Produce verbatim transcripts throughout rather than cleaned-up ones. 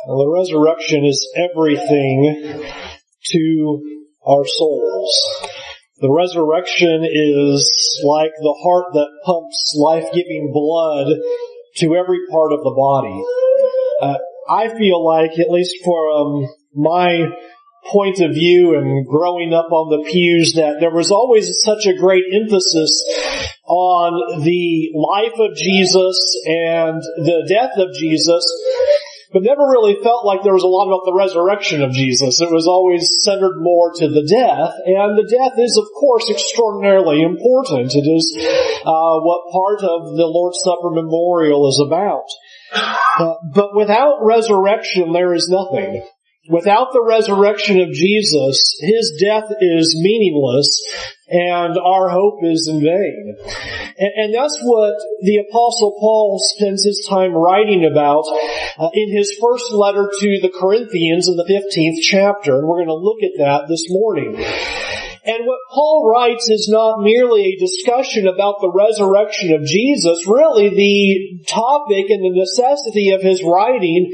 Well, the resurrection is everything to our souls. The resurrection is like the heart that pumps life-giving blood to every part of the body. Uh, I feel like, at least from my point of view and growing up on the pews, that there was always such a great emphasis on the life of Jesus and the death of Jesus, but never really felt like there was a lot about the resurrection of Jesus. It was always centered more to the death, and the death is, of course, extraordinarily important. It is uh, what part of the Lord's Supper memorial is about. Uh, but without resurrection, there is nothing. Without the resurrection of Jesus, His death is meaningless, and our hope is in vain. And, and that's what the Apostle Paul spends his time writing about uh, in his first letter to the Corinthians in the fifteenth chapter, and we're going to look at that this morning. And what Paul writes is not merely a discussion about the resurrection of Jesus. Really, the topic and the necessity of his writing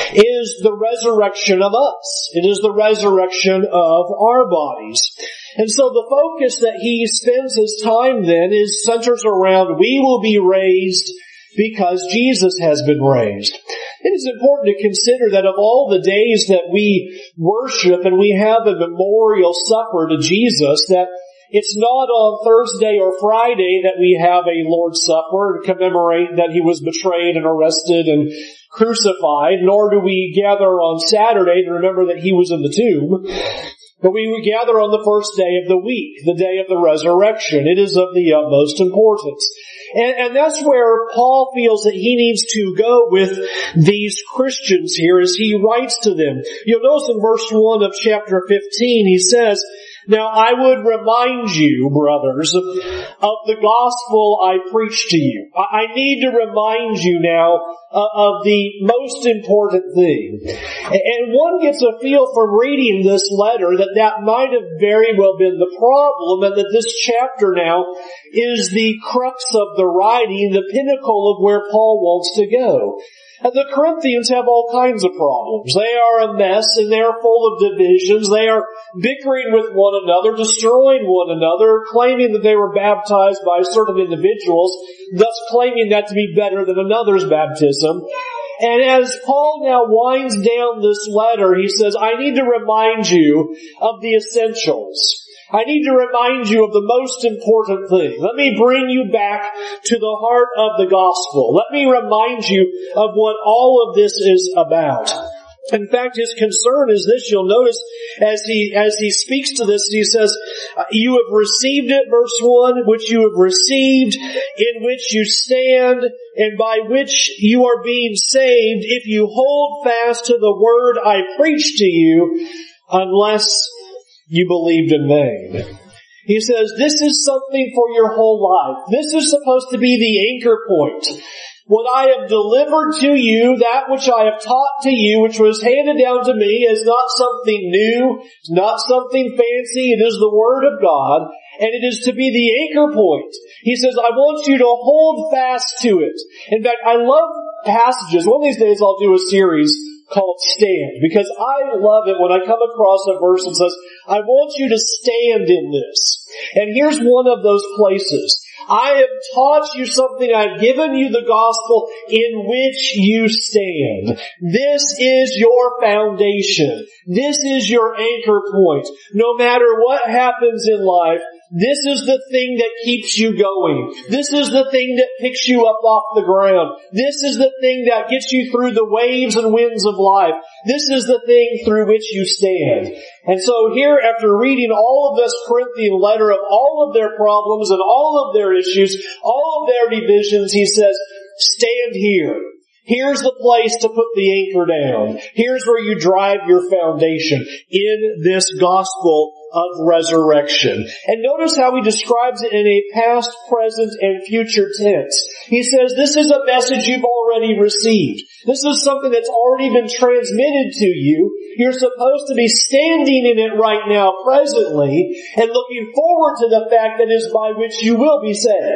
is the resurrection of us. It is the resurrection of our bodies. And so the focus that he spends his time then is centers around we will be raised because Jesus has been raised. It is important to consider that of all the days that we worship and we have a memorial supper to Jesus, that it's not on Thursday or Friday that we have a Lord's Supper to commemorate that He was betrayed and arrested and crucified, nor do we gather on Saturday to remember that He was in the tomb. But we gather on the first day of the week, the day of the resurrection. It is of the utmost importance. And, and that's where Paul feels that he needs to go with these Christians here as he writes to them. You'll notice in verse one of chapter fifteen, he says, "Now I would remind you, brothers, of, of the gospel I preached to you." I, I need to remind you now uh, of the most important thing. And one gets a feel from reading this letter that that might have very well been the problem, and that this chapter now is the crux of the writing, the pinnacle of where Paul wants to go. And the Corinthians have all kinds of problems. They are a mess and they are full of divisions. They are bickering with one another, destroying one another, claiming that they were baptized by certain individuals, thus claiming that to be better than another's baptism. And as Paul now winds down this letter, he says, I need to remind you of the essentials. I need to remind you of the most important thing. Let me bring you back to the heart of the gospel. Let me remind you of what all of this is about. In fact, his concern is this. You'll notice as he, as he speaks to this, he says, you have received it, verse one, which you have received, in which you stand, and by which you are being saved, if you hold fast to the word I preached to you, unless you believed in vain. He says, this is something for your whole life. This is supposed to be the anchor point. What I have delivered to you, that which I have taught to you, which was handed down to me, is not something new. It's not something fancy. It is the Word of God, and it is to be the anchor point. He says, I want you to hold fast to it. In fact, I love passages. One of these days I'll do a series called Stand, because I love it when I come across a verse that says, I want you to stand in this. And here's one of those places. I have taught you something, I've given you the gospel in which you stand. This is your foundation. This is your anchor point. No matter what happens in life, this is the thing that keeps you going. This is the thing that picks you up off the ground. This is the thing that gets you through the waves and winds of life. This is the thing through which you stand. And so here, after reading all of this Corinthian letter of all of their problems and all of their issues, all of their divisions, he says, stand here. Here's the place to put the anchor down. Here's where you drive your foundation, in this gospel of resurrection. And notice how he describes it in a past, present, and future tense. He says, this is a message you've already received. This is something that's already been transmitted to you. You're supposed to be standing in it right now, presently, and looking forward to the fact that is by which you will be saved.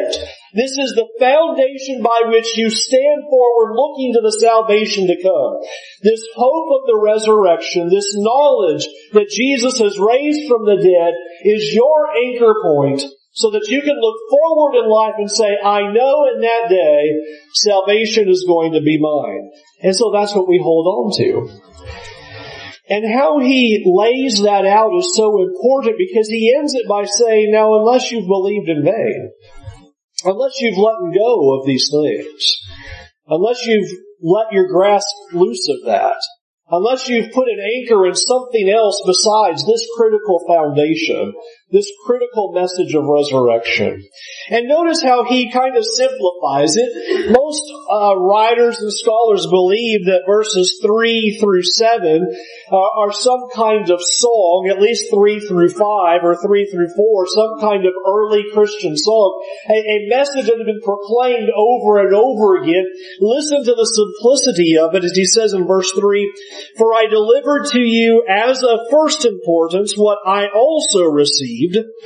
This is the foundation by which you stand forward looking to the salvation to come. This hope of the resurrection, this knowledge that Jesus has raised from the dead is your anchor point so that you can look forward in life and say, I know in that day salvation is going to be mine. And so that's what we hold on to. And how he lays that out is so important because he ends it by saying, now unless you've believed in vain, unless you've let go of these things, unless you've let your grasp loose of that, unless you've put an anchor in something else besides this critical foundation, this critical message of resurrection. And notice how he kind of simplifies it. Most uh, writers and scholars believe that verses three through seven uh, are some kind of song, at least three through five or three through four, some kind of early Christian song, a, a message that had been proclaimed over and over again. Listen to the simplicity of it as he says in verse three, for I delivered to you as of first importance what I also received,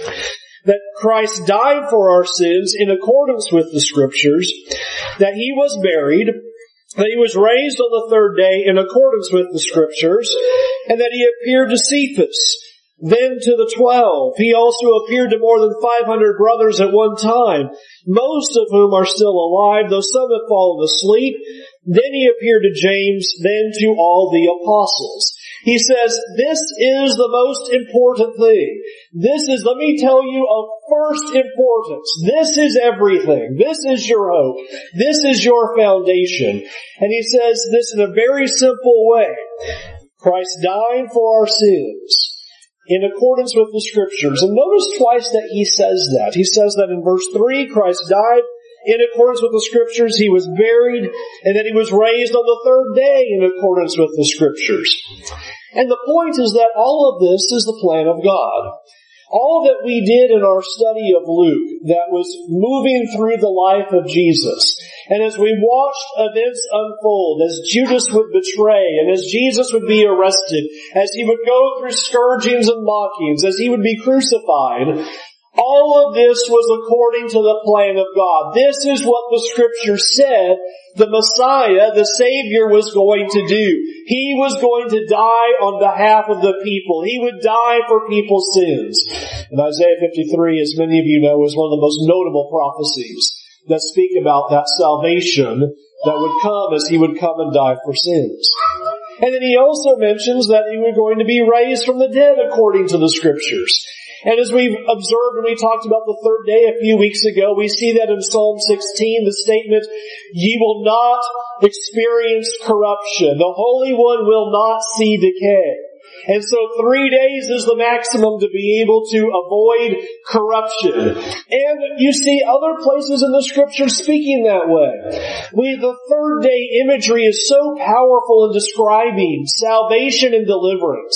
that Christ died for our sins in accordance with the Scriptures, that He was buried, that He was raised on the third day in accordance with the Scriptures, and that He appeared to Cephas, then to the twelve. He also appeared to more than five hundred brothers at one time, most of whom are still alive, though some have fallen asleep. Then He appeared to James, then to all the apostles. He says, this is the most important thing. This is, let me tell you, of first importance. This is everything. This is your hope. This is your foundation. And he says this in a very simple way. Christ died for our sins in accordance with the Scriptures. And notice twice that he says that. He says that in verse three, Christ died in accordance with the Scriptures, He was buried, and that He was raised on the third day in accordance with the Scriptures. And the point is that all of this is the plan of God. All that we did in our study of Luke that was moving through the life of Jesus, and as we watched events unfold, as Judas would betray, and as Jesus would be arrested, as He would go through scourgings and mockings, as He would be crucified, all of this was according to the plan of God. This is what the Scripture said the Messiah, the Savior, was going to do. He was going to die on behalf of the people. He would die for people's sins. And Isaiah fifty-three, as many of you know, is one of the most notable prophecies that speak about that salvation that would come as He would come and die for sins. And then He also mentions that He was going to be raised from the dead according to the Scriptures. And as we've observed when we talked about the third day a few weeks ago, we see that in Psalm sixteen, the statement, ye will not experience corruption. The Holy One will not see decay. And so three days is the maximum to be able to avoid corruption. And you see other places in the Scripture speaking that way. We, the third day imagery is so powerful in describing salvation and deliverance.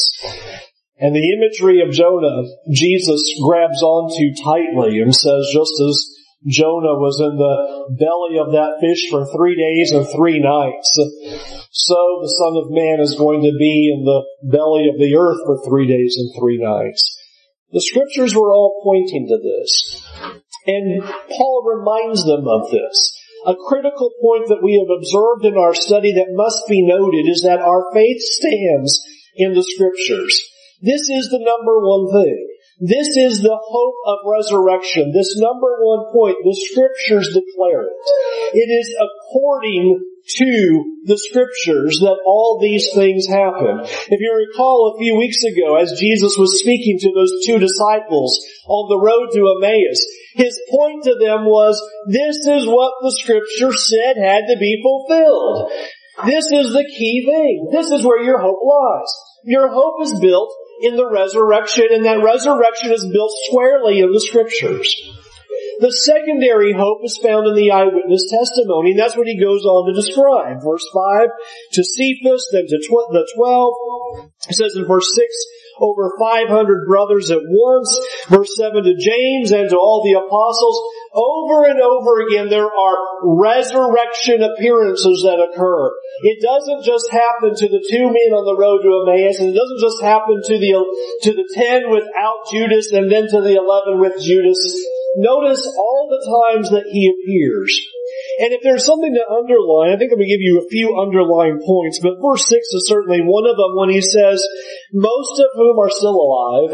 And the imagery of Jonah, Jesus grabs onto tightly and says, just as Jonah was in the belly of that fish for three days and three nights, so the Son of Man is going to be in the belly of the earth for three days and three nights. The Scriptures were all pointing to this. And Paul reminds them of this. A critical point that we have observed in our study that must be noted is that our faith stands in the Scriptures. This is the number one thing. This is the hope of resurrection. This number one point, the Scriptures declare it. It is according to the Scriptures that all these things happen. If you recall a few weeks ago, as Jesus was speaking to those two disciples on the road to Emmaus, His point to them was, this is what the Scripture said had to be fulfilled. This is the key thing. This is where your hope lies. Your hope is built in the resurrection, and that resurrection is built squarely in the Scriptures. The secondary hope is found in the eyewitness testimony, and that's what he goes on to describe. Verse five, to Cephas, then to tw- the twelve. It says in verse six, over five hundred brothers at once. Verse seven, to James and to all the apostles. Over and over again, there are resurrection appearances that occur. It doesn't just happen to the two men on the road to Emmaus, and it doesn't just happen to the to the ten without Judas, and then to the eleven with Judas. notice all the times that he appears. And if there's something to underline, I think I'm going to give you a few underlying points, but verse six is certainly one of them when he says, most of whom are still alive.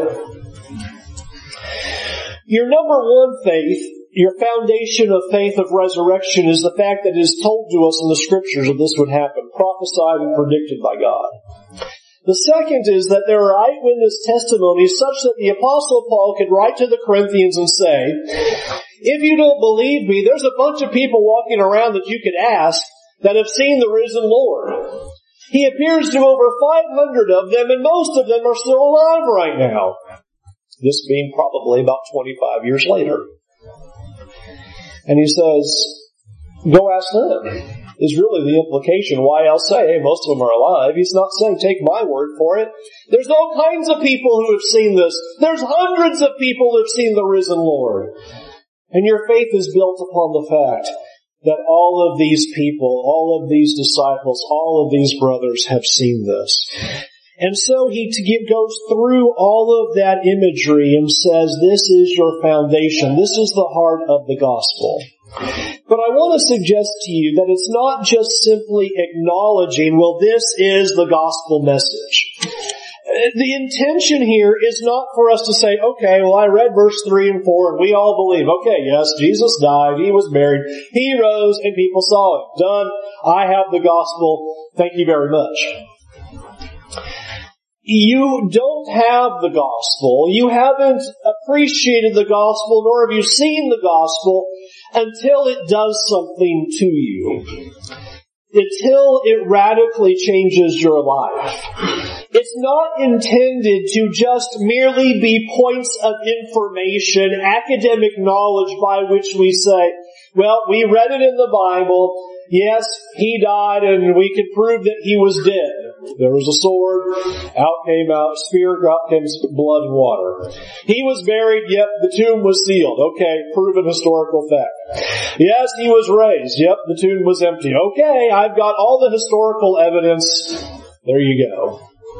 Your number one faith, your foundation of faith of resurrection is the fact that it is told to us in the scriptures that this would happen, prophesied and predicted by God. The second is that there are eyewitness testimonies such that the Apostle Paul could write to the Corinthians and say, if you don't believe me, there's a bunch of people walking around that you could ask that have seen the risen Lord. He appears to over five hundred of them, and most of them are still alive right now. This being probably about twenty-five years later. And he says, go ask them. Is really the implication. Why else say, hey, most of them are alive? He's not saying, take my word for it. There's all kinds of people who have seen this. There's hundreds of people who have seen the risen Lord. And your faith is built upon the fact that all of these people, all of these disciples, all of these brothers have seen this. And so he goes through all of that imagery and says, this is your foundation. This is the heart of the gospel. But I want to suggest to you that it's not just simply acknowledging, well, this is the gospel message. The intention here is not for us to say, okay, well, I read verse three and four and we all believe, okay, yes, Jesus died, He was buried, He rose, and people saw Him. Done. I have the gospel. Thank you very much. You don't have the gospel. You haven't appreciated the gospel, nor have you seen the gospel until it does something to you. Until it radically changes your life. It's not intended to just merely be points of information, academic knowledge by which we say, well, we read it in the Bible. Yes, He died and we can prove that He was dead. There was a sword, out came out, spear, out came blood and water. He was buried, yep, the tomb was sealed. Okay, proven historical fact. Yes, He was raised, yep, the tomb was empty. Okay, I've got all the historical evidence. There you go.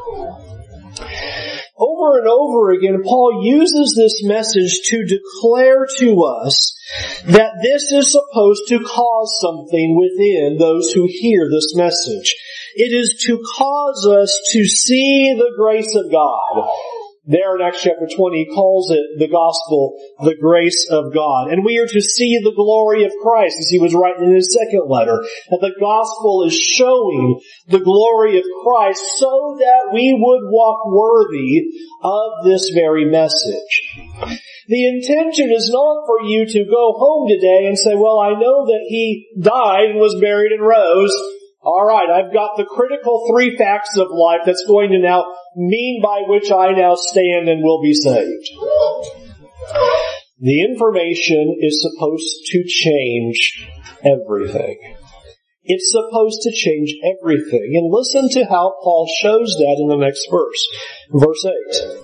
Over and over again, Paul uses this message to declare to us that this is supposed to cause something within those who hear this message. It is to cause us to see the grace of God. There in Acts chapter twenty, he calls it the gospel, the grace of God. And we are to see the glory of Christ, as he was writing in his second letter, that the gospel is showing the glory of Christ so that we would walk worthy of this very message. The intention is not for you to go home today and say, well, I know that He died and was buried and rose. All right, I've got the critical three facts of life that's going to now mean by which I now stand and will be saved. The information is supposed to change everything. It's supposed to change everything. And listen to how Paul shows that in the next verse. Verse eight.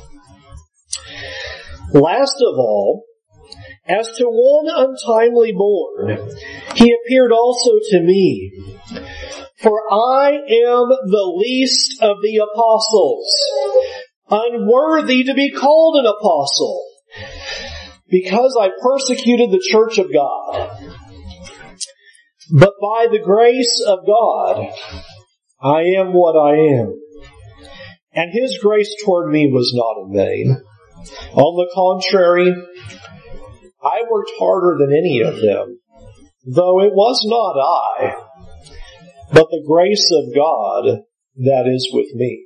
Last of all, as to one untimely born, he appeared also to me. For I am the least of the apostles, unworthy to be called an apostle, because I persecuted the church of God. But by the grace of God, I am what I am. And His grace toward me was not in vain. On the contrary, I worked harder than any of them, though it was not I, but the grace of God that is with me.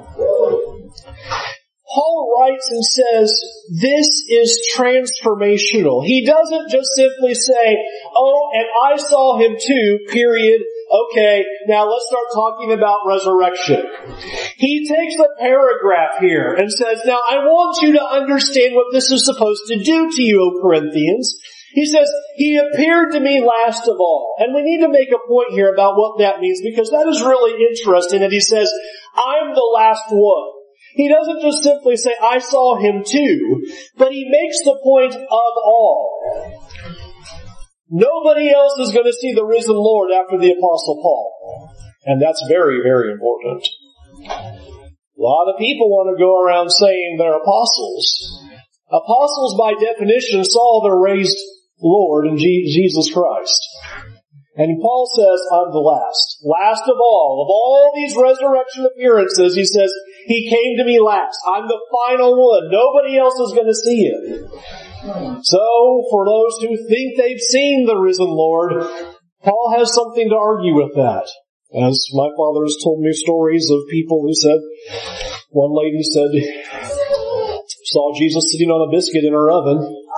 Paul writes and says, this is transformational. He doesn't just simply say, oh, and I saw Him too, period. Okay, now let's start talking about resurrection. He takes a paragraph here and says, now I want you to understand what this is supposed to do to you, O Corinthians. He says, He appeared to me last of all. And we need to make a point here about what that means, because that is really interesting that he says, I'm the last one. He doesn't just simply say, I saw Him too, but he makes the point of all. Nobody else is going to see the risen Lord after the Apostle Paul. And that's very, very important. A lot of people want to go around saying they're apostles. Apostles, by definition, saw their raised Lord in Jesus Christ. And Paul says, I'm the last. Last of all. Of all these resurrection appearances, he says, he came to me last. I'm the final one. Nobody else is going to see him. So, for those who think they've seen the risen Lord, Paul has something to argue with that. As my father has told me stories of people who said, one lady said, saw Jesus sitting on a biscuit in her oven.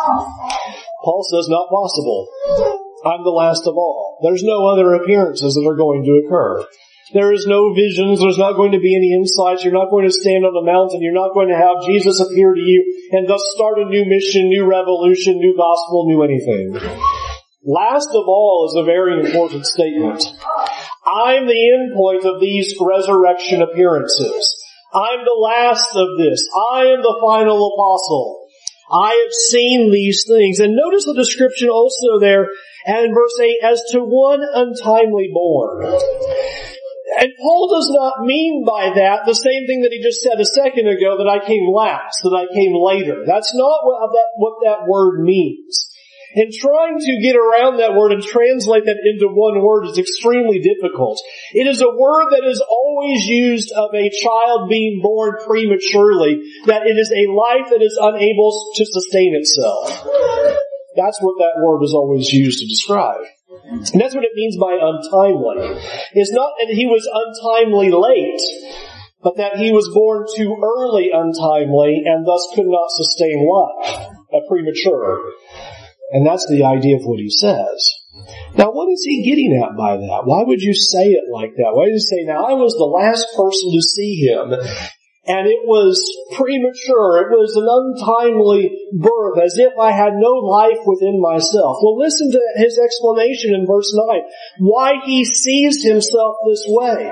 Paul says, not possible. I'm the last of all. There's no other appearances that are going to occur. There is no visions. There's not going to be any insights. You're not going to stand on a mountain. You're not going to have Jesus appear to you and thus start a new mission, new revolution, new gospel, new anything. Last of all is a very important statement. I'm the endpoint of these resurrection appearances. I'm the last of this. I am the final apostle. I have seen these things. And notice the description also there and in verse eight, as to one untimely born. And Paul does not mean by that the same thing that he just said a second ago, that I came last, that I came later. That's not what that, what that word means. And trying to get around that word and translate that into one word is extremely difficult. It is a word that is always used of a child being born prematurely, that it is a life that is unable to sustain itself. That's what that word is always used to describe. And that's what it means by untimely. It's not that he was untimely late, but that he was born too early untimely and thus could not sustain life, a premature. And that's the idea of what he says. Now, what is he getting at by that? Why would you say it like that? Why did he say, now I was the last person to see him, and it was premature, it was an untimely birth, as if I had no life within myself. Well, listen to his explanation in verse nine, why he sees himself this way.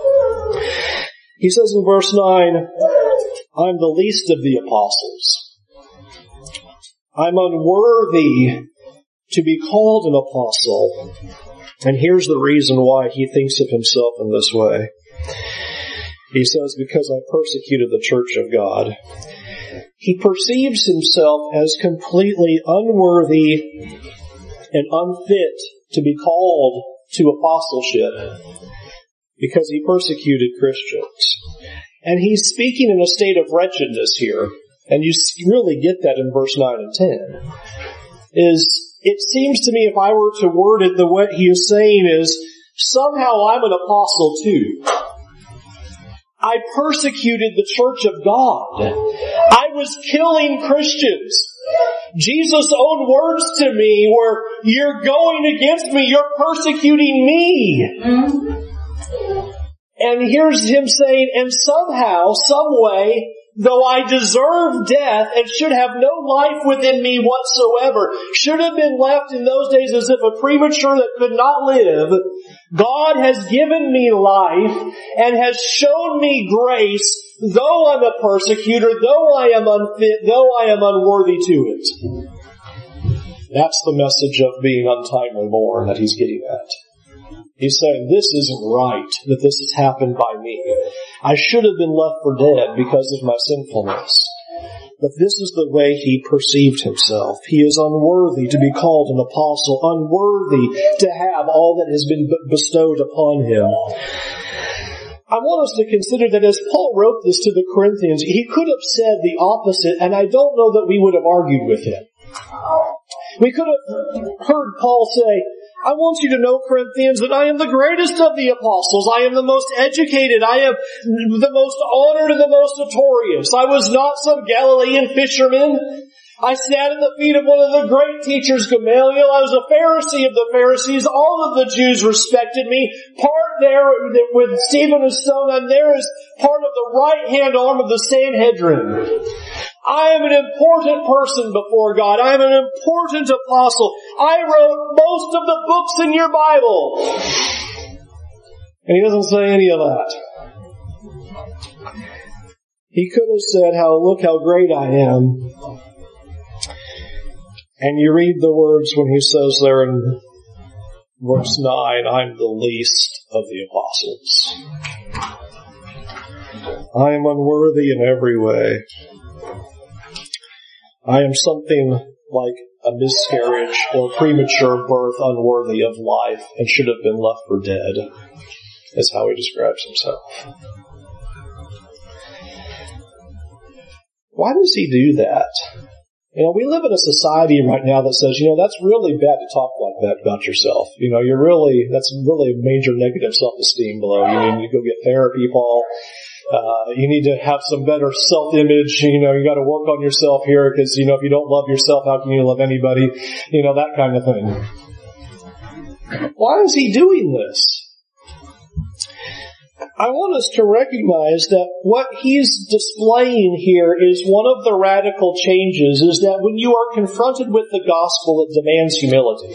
He says in verse nine, I'm the least of the apostles. I'm unworthy to be called an apostle. And here's the reason why he thinks of himself in this way. He says, because I persecuted the church of God. He perceives himself as completely unworthy and unfit to be called to apostleship because he persecuted Christians. And he's speaking in a state of wretchedness here. And you really get that in verse nine and ten. Is, it seems to me if I were to word it, the way he is saying is, somehow I'm an apostle too. I persecuted the church of God. I was killing Christians. Jesus' own words to me were, you're going against me, you're persecuting me. Mm-hmm. And here's him saying, and somehow, some way, though I deserve death and should have no life within me whatsoever, should have been left in those days as if a premature that could not live, God has given me life and has shown me grace, though I'm a persecutor, though I am unfit, though I am unworthy to it. That's the message of being untimely born that he's getting at. He's saying, this isn't right, that this has happened by me. I should have been left for dead because of my sinfulness. But this is the way he perceived himself. He is unworthy to be called an apostle, unworthy to have all that has been bestowed upon him. I want us to consider that as Paul wrote this to the Corinthians, he could have said the opposite, and I don't know that we would have argued with him. We could have heard Paul say, I want you to know, Corinthians, that I am the greatest of the apostles. I am the most educated. I am the most honored and the most notorious. I was not some Galilean fisherman. I sat at the feet of one of the great teachers, Gamaliel. I was a Pharisee of the Pharisees. All of the Jews respected me. Part there with Stephen of Stone, and there is part of the right-hand arm of the Sanhedrin. I am an important person before God. I am an important apostle. I wrote most of the books in your Bible. And he doesn't say any of that. He could have said, "How look how great I am." And you read the words when he says there in verse nine, I'm the least of the apostles. I am unworthy in every way. I am something like a miscarriage or premature birth unworthy of life and should have been left for dead, is how he describes himself. Why does he do that? You know, we live in a society right now that says, you know, that's really bad to talk like that about yourself. You know, you're really, that's really a major negative self-esteem below. You need to go get therapy, Paul. Uh, you need to have some better self-image. You know, you got to work on yourself here because, you know, if you don't love yourself, how can you love anybody? You know, that kind of thing. Why is he doing this? I want us to recognize that what he's displaying here is one of the radical changes, is that when you are confronted with the gospel, it demands humility.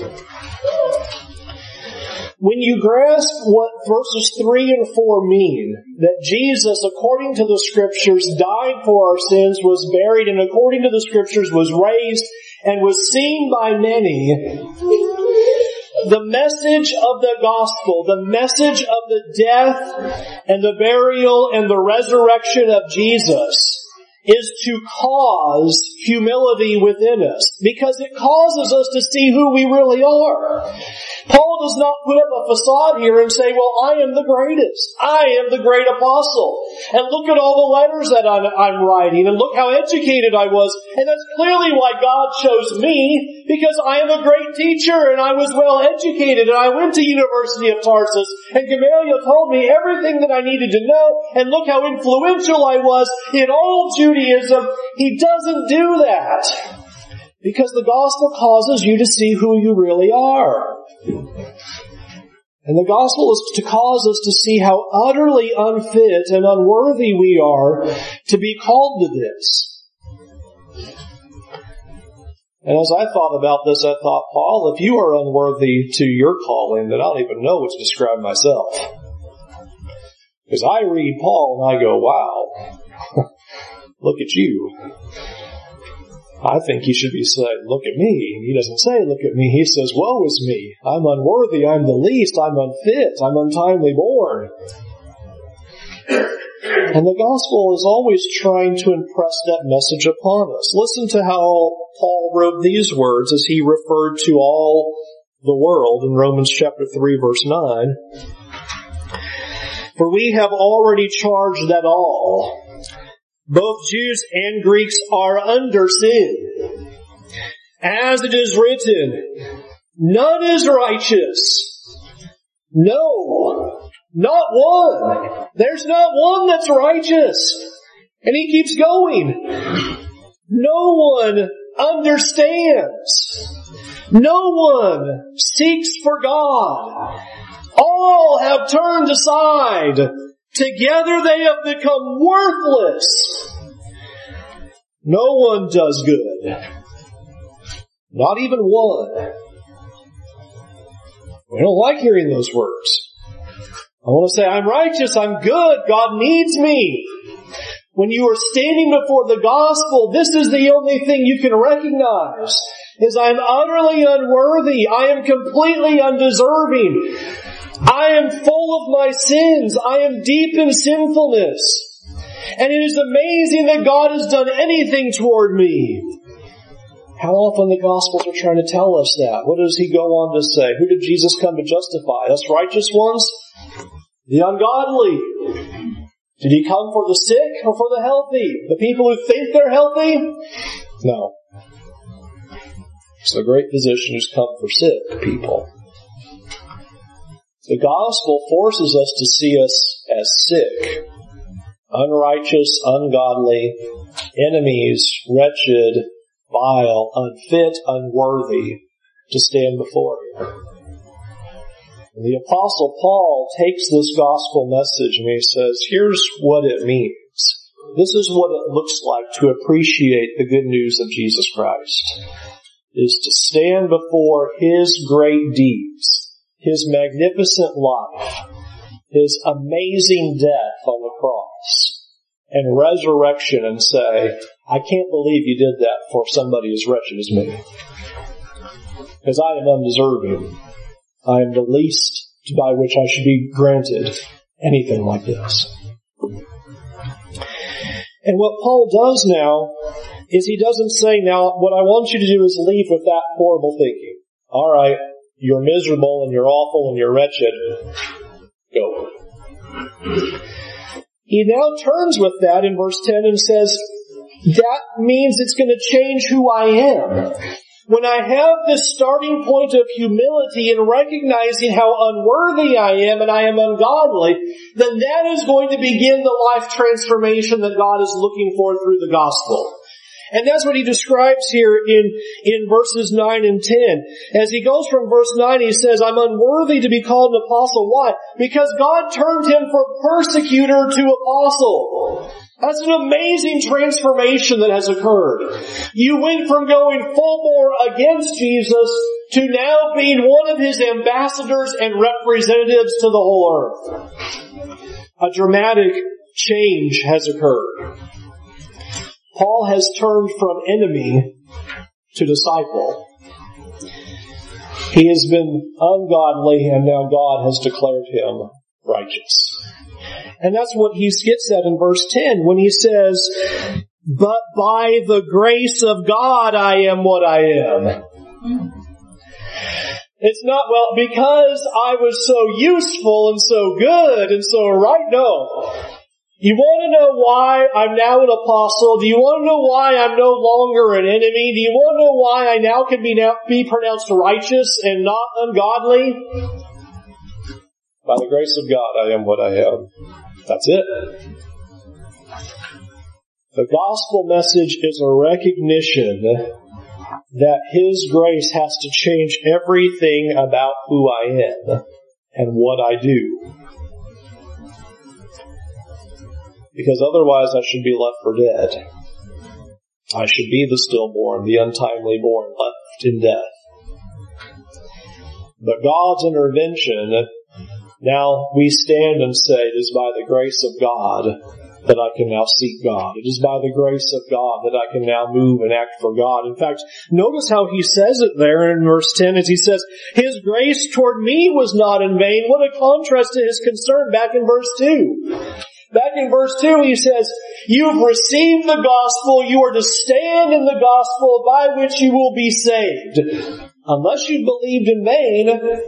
When you grasp what verses three and four mean, that Jesus, according to the Scriptures, died for our sins, was buried, and according to the Scriptures was raised, and was seen by many, the message of the gospel, the message of the death and the burial and the resurrection of Jesus is to cause humility within us, because it causes us to see who we really are. Paul does not put up a facade here and say, well, I am the greatest. I am the great apostle. And look at all the letters that I'm, I'm writing, and look how educated I was. And that's clearly why God chose me, because I am a great teacher and I was well educated and I went to University of Tarsus and Gamaliel told me everything that I needed to know, and look how influential I was in all Judaism. He doesn't do that, because the gospel causes you to see who you really are. And the gospel is to cause us to see how utterly unfit and unworthy we are to be called to this. And as I thought about this, I thought, Paul, if you are unworthy to your calling, then I don't even know what to describe myself. Because I read Paul and I go, wow, look at you. I think he should be saying, look at me. He doesn't say, look at me. He says, woe is me. I'm unworthy. I'm the least. I'm unfit. I'm untimely born. And the gospel is always trying to impress that message upon us. Listen to how Paul wrote these words as he referred to all the world in Romans chapter three, verse nine. For we have already charged that all, both Jews and Greeks, are under sin. As it is written, none is righteous. No, not one. There's not one that's righteous. And he keeps going. No one understands. No one seeks for God. All have turned aside. Together they have become worthless. No one does good. Not even one. We don't like hearing those words. I want to say, I'm righteous, I'm good, God needs me. When you are standing before the gospel, this is the only thing you can recognize, is I'm utterly unworthy. I am completely undeserving. I am full of my sins. I am deep in sinfulness. And it is amazing that God has done anything toward me. How often the Gospels are trying to tell us that. What does he go on to say? Who did Jesus come to justify? Us righteous ones? The ungodly. Did he come for the sick or for the healthy? The people who think they're healthy? No. It's the great physician who's come for sick people. The gospel forces us to see us as sick, unrighteous, ungodly, enemies, wretched, vile, unfit, unworthy to stand before Him. And the Apostle Paul takes this gospel message and he says, here's what it means. This is what it looks like to appreciate the good news of Jesus Christ, is to stand before His great deeds, His magnificent life, His amazing death on the cross, and resurrection, and say, I can't believe you did that for somebody as wretched as me. Because I am undeserving. I am the least by which I should be granted anything like this. And what Paul does now is he doesn't say, now, what I want you to do is leave with that horrible thinking. All right, you're miserable and you're awful and you're wretched. Go. He now turns with that in verse ten and says, that means it's going to change who I am. When I have this starting point of humility and recognizing how unworthy I am and I am ungodly, then that is going to begin the life transformation that God is looking for through the gospel. And that's what he describes here in, in verses nine and ten. As he goes from verse nine, he says, I'm unworthy to be called an apostle. Why? Because God turned him from persecutor to apostle. That's an amazing transformation that has occurred. You went from going full bore against Jesus to now being one of his ambassadors and representatives to the whole earth. A dramatic change has occurred. Paul has turned from enemy to disciple. He has been ungodly and now God has declared him righteous. And that's what he gets at in verse ten when he says, but by the grace of God I am what I am. It's not, well, because I was so useful and so good and so right. No. You want to know why I'm now an apostle? Do you want to know why I'm no longer an enemy? Do you want to know why I now can be now be pronounced righteous and not ungodly? By the grace of God, I am what I am. That's it. The gospel message is a recognition that His grace has to change everything about who I am and what I do. Because otherwise I should be left for dead. I should be the stillborn, the untimely born, left in death. But God's intervention, now we stand and say, it is by the grace of God that I can now seek God. It is by the grace of God that I can now move and act for God. In fact, notice how he says it there in verse ten as he says, His grace toward me was not in vain. What a contrast to his concern back in verse two. Back in verse two he says, you've received the gospel, you are to stand in the gospel by which you will be saved. Unless you believed in vain,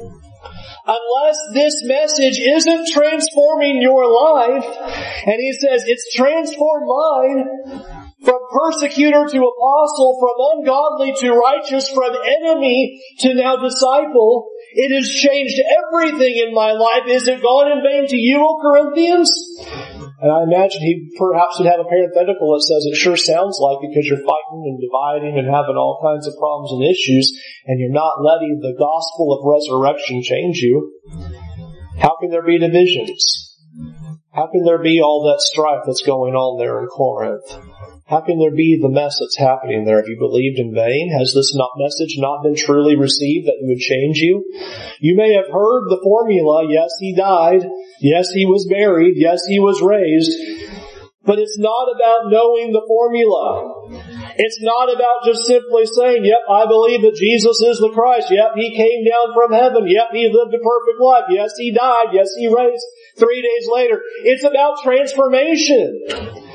unless this message isn't transforming your life, and he says it's transformed mine, from persecutor to apostle, from ungodly to righteous, from enemy to now disciple, it has changed everything in my life. Is it gone in vain to you, O Corinthians? And I imagine he perhaps would have a parenthetical that says it sure sounds like it because you're fighting and dividing and having all kinds of problems and issues and you're not letting the gospel of resurrection change you. How can there be divisions? How can there be all that strife that's going on there in Corinth? How can there be the mess that's happening there? Have you believed in vain? Has this not message not been truly received that it would change you? You may have heard the formula, yes, he died, yes, he was buried, yes, he was raised, but it's not about knowing the formula. It's not about just simply saying, yep, I believe that Jesus is the Christ, yep, he came down from heaven, yep, he lived a perfect life, yes, he died, yes, he raised three days later. It's about transformation.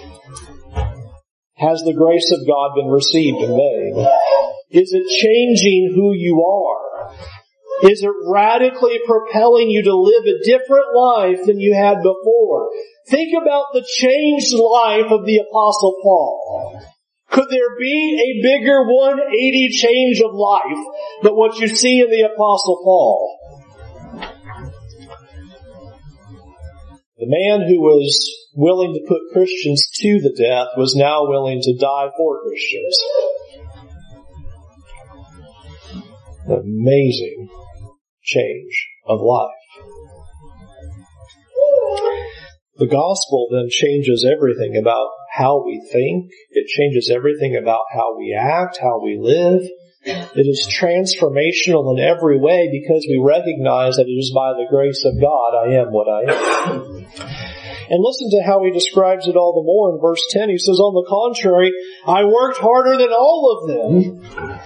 Has the grace of God been received in vain? Is it changing who you are? Is it radically propelling you to live a different life than you had before? Think about the changed life of the Apostle Paul. Could there be a bigger one eighty change of life than what you see in the Apostle Paul? The man who was willing to put Christians to the death was now willing to die for Christians. An amazing change of life. The gospel then changes everything about how we think. It changes everything about how we act, how we live. It is transformational in every way because we recognize that it is by the grace of God I am what I am. And listen to how he describes it all the more in verse ten. He says, on the contrary, I worked harder than all of them,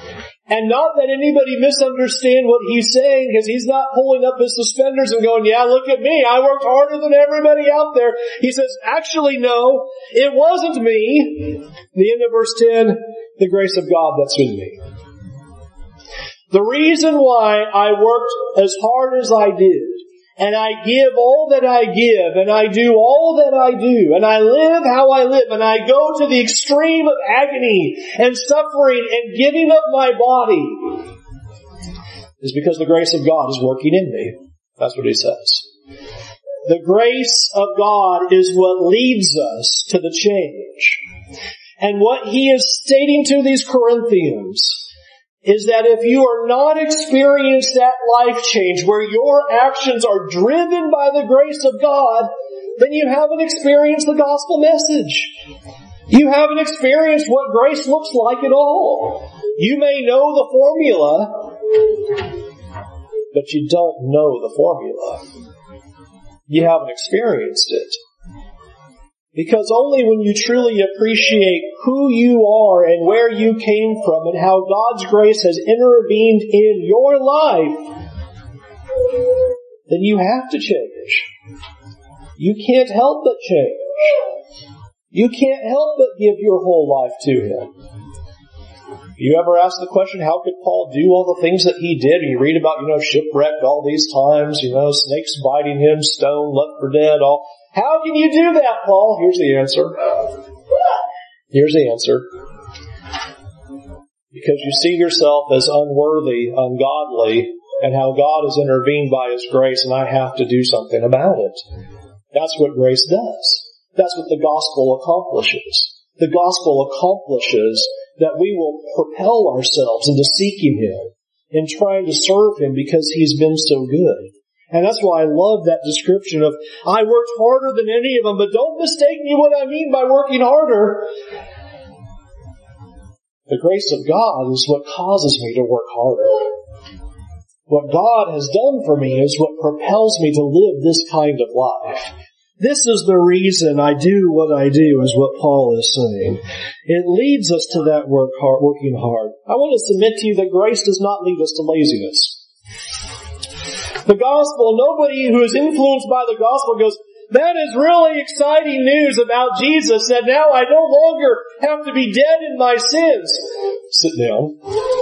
And not that anybody misunderstand what he's saying, because he's not pulling up his suspenders and going, yeah, look at me, I worked harder than everybody out there. He says, actually, no, it wasn't me. The end of verse ten, the grace of God that's in me. The reason why I worked as hard as I did, and I give all that I give, and I do all that I do, and I live how I live, and I go to the extreme of agony and suffering and giving up my body, is because the grace of God is working in me. That's what he says. The grace of God is what leads us to the change. And what he is stating to these Corinthians is that if you are not experienced that life change where your actions are driven by the grace of God, then you haven't experienced the gospel message. You haven't experienced what grace looks like at all. You may know the formula, but you don't know the formula. You haven't experienced it. Because only when you truly appreciate who you are and where you came from and how God's grace has intervened in your life, then you have to change. You can't help but change. You can't help but give your whole life to Him. You ever ask the question, how could Paul do all the things that he did? And you read about, you know, shipwrecked all these times, you know, snakes biting him, stoned, left for dead, all. How can you do that, Paul? Here's the answer. Here's the answer. Because you see yourself as unworthy, ungodly, and how God has intervened by His grace, and I have to do something about it. That's what grace does. That's what the gospel accomplishes. The gospel accomplishes that we will propel ourselves into seeking Him and trying to serve Him because He's been so good. And that's why I love that description of, I worked harder than any of them, but don't mistake me what I mean by working harder. The grace of God is what causes me to work harder. What God has done for me is what propels me to live this kind of life. This is the reason I do what I do, is what Paul is saying. It leads us to that work hard, working hard. I want to submit to you that grace does not lead us to laziness. The gospel, nobody who is influenced by the gospel goes, that is really exciting news about Jesus, that now I no longer have to be dead in my sins. Sit down.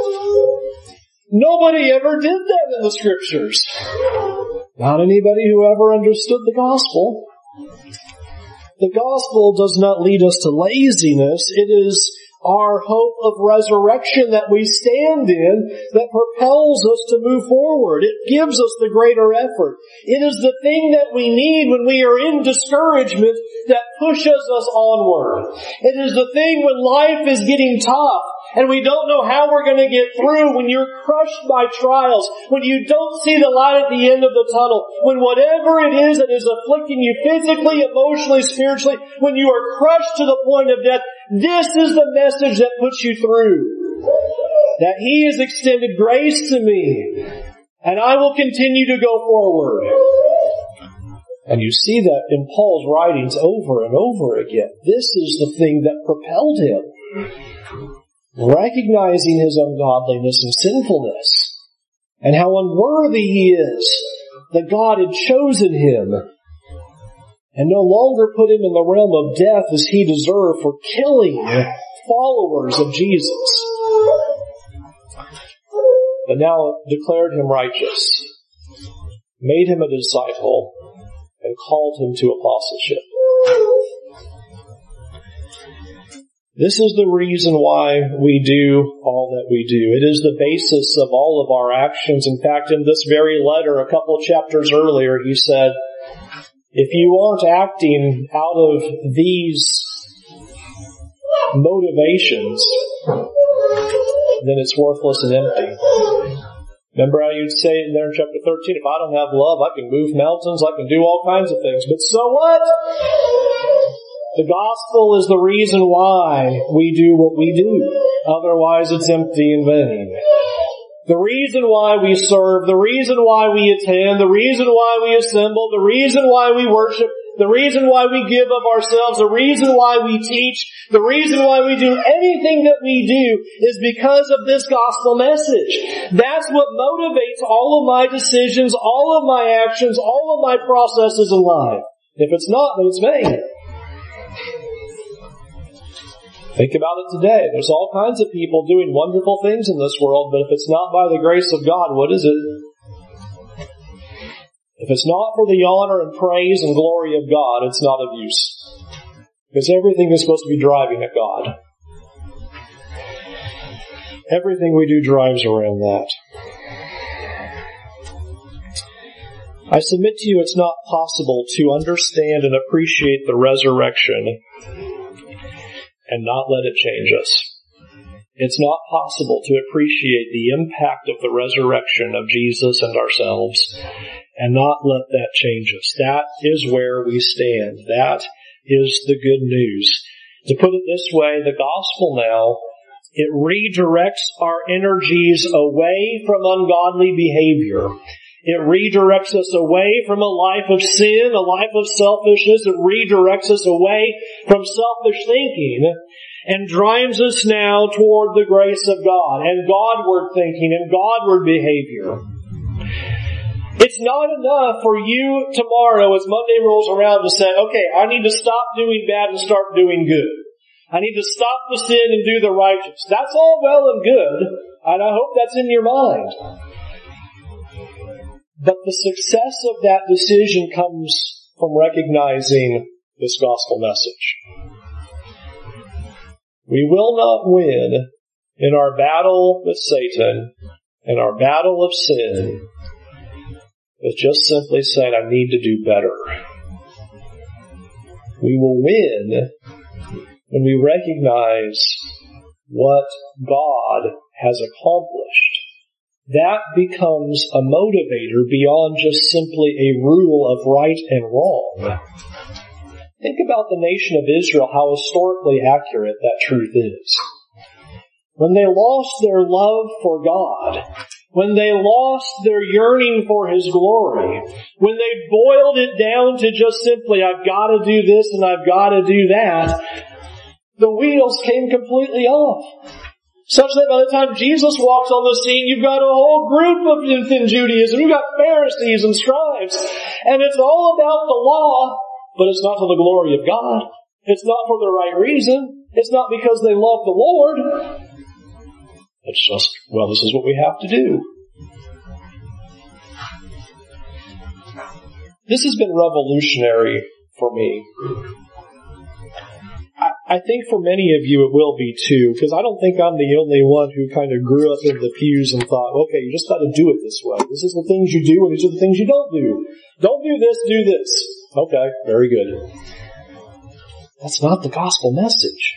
Nobody ever did that in the Scriptures. Not anybody who ever understood the gospel. The gospel does not lead us to laziness. It is our hope of resurrection that we stand in that propels us to move forward. It gives us the greater effort. It is the thing that we need when we are in discouragement that pushes us onward. It is the thing when life is getting tough and we don't know how we're going to get through, when you're crushed by trials, when you don't see the light at the end of the tunnel, when whatever it is that is afflicting you physically, emotionally, spiritually, when you are crushed to the point of death, this is the message that puts you through. That He has extended grace to me, and I will continue to go forward. And you see that in Paul's writings over and over again. This is the thing that propelled him. Recognizing his ungodliness and sinfulness, and how unworthy he is, that God had chosen him, and no longer put him in the realm of death as he deserved for killing followers of Jesus, but now declared him righteous, made him a disciple, and called him to apostleship. This is the reason why we do all that we do. It is the basis of all of our actions. In fact, in this very letter, a couple of chapters earlier, he said, if you aren't acting out of these motivations, then it's worthless and empty. Remember how you'd say in there in chapter thirteen, if I don't have love, I can move mountains, I can do all kinds of things. But so what? The gospel is the reason why we do what we do. Otherwise it's empty and vain. The reason why we serve, the reason why we attend, the reason why we assemble, the reason why we worship, the reason why we give of ourselves, the reason why we teach, the reason why we do anything that we do is because of this gospel message. That's what motivates all of my decisions, all of my actions, all of my processes in life. If it's not, then it's vain. Think about it today. There's all kinds of people doing wonderful things in this world, but if it's not by the grace of God, what is it? If it's not for the honor and praise and glory of God, it's not of use. Because everything is supposed to be driving at God. Everything we do drives around that. I submit to you it's not possible to understand and appreciate the resurrection and not let it change us. It's not possible to appreciate the impact of the resurrection of Jesus and ourselves and not let that change us. That is where we stand. That is the good news. To put it this way, the gospel now, it redirects our energies away from ungodly behavior. It redirects us away from a life of sin, a life of selfishness. It redirects us away from selfish thinking and drives us now toward the grace of God and Godward thinking and Godward behavior. It's not enough for you tomorrow as Monday rolls around to say, okay, I need to stop doing bad and start doing good. I need to stop the sin and do the righteous. That's all well and good, and I hope that's in your mind. But the success of that decision comes from recognizing this gospel message. We will not win in our battle with Satan and our battle of sin with just simply saying, I need to do better. We will win when we recognize what God has accomplished. That becomes a motivator beyond just simply a rule of right and wrong. Think about the nation of Israel, how historically accurate that truth is. When they lost their love for God, when they lost their yearning for His glory, when they boiled it down to just simply, I've got to do this and I've got to do that, the wheels came completely off. Such that by the time Jesus walks on the scene, you've got a whole group of within Judaism. You've got Pharisees and scribes. And it's all about the law, but it's not for the glory of God. It's not for the right reason. It's not because they love the Lord. It's just, well, this is what we have to do. This has been revolutionary for me. I think for many of you it will be too, because I don't think I'm the only one who kind of grew up in the pews and thought, okay, you just got to do it this way. This is the things you do and these are the things you don't do. Don't do this, do this. Okay, very good. That's not the gospel message.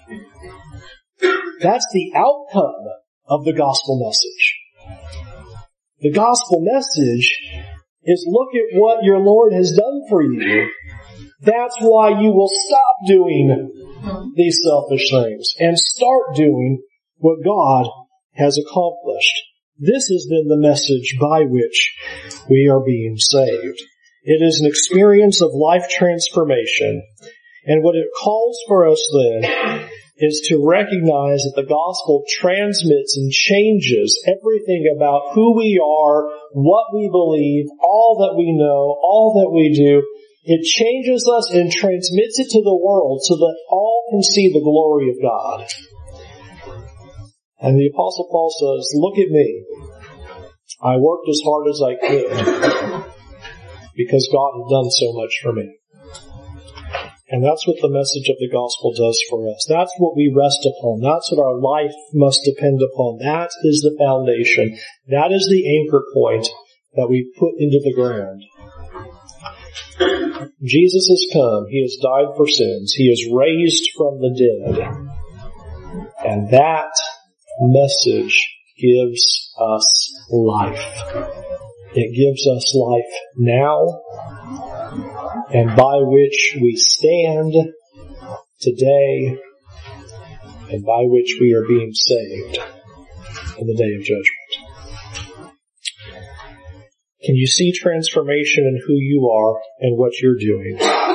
That's the outcome of the gospel message. The gospel message is look at what your Lord has done for you. That's why you will stop doing these selfish things and start doing what God has accomplished. This has been the message by which we are being saved. It is an experience of life transformation. And what it calls for us then is to recognize that the gospel transmits and changes everything about who we are, what we believe, all that we know, all that we do. It changes us and transmits it to the world so that all can see the glory of God. And the Apostle Paul says, look at me. I worked as hard as I could because God had done so much for me. And that's what the message of the gospel does for us. That's what we rest upon. That's what our life must depend upon. That is the foundation. That is the anchor point that we put into the ground. Jesus has come. He has died for sins. He is raised from the dead. And that message gives us life. It gives us life now, and by which we stand today, and by which we are being saved in the day of judgment. Can you see transformation in who you are and what you're doing?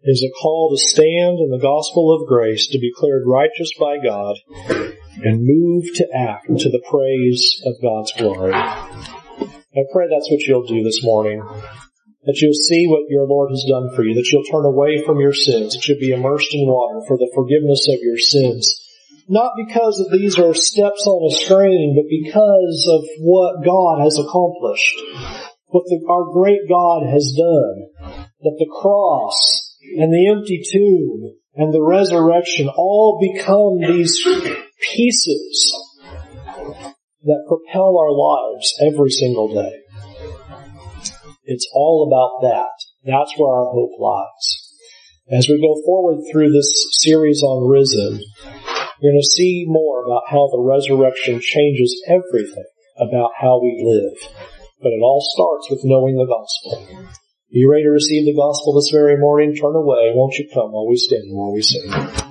is a call to stand in the gospel of grace, to be declared righteous by God, and move to act to the praise of God's glory. I pray that's what you'll do this morning. That you'll see what your Lord has done for you. That you'll turn away from your sins. That you'll be immersed in water for the forgiveness of your sins. Not because of these are steps on a screen, but because of what God has accomplished. What the, our great God has done. That the cross and the empty tomb and the resurrection all become these pieces that propel our lives every single day. It's all about that. That's where our hope lies. As we go forward through this series on Risen, we're going to see more about how the resurrection changes everything about how we live. But it all starts with knowing the gospel. Are you ready to receive the gospel this very morning? Turn away. Won't you come while we stand, while we sing?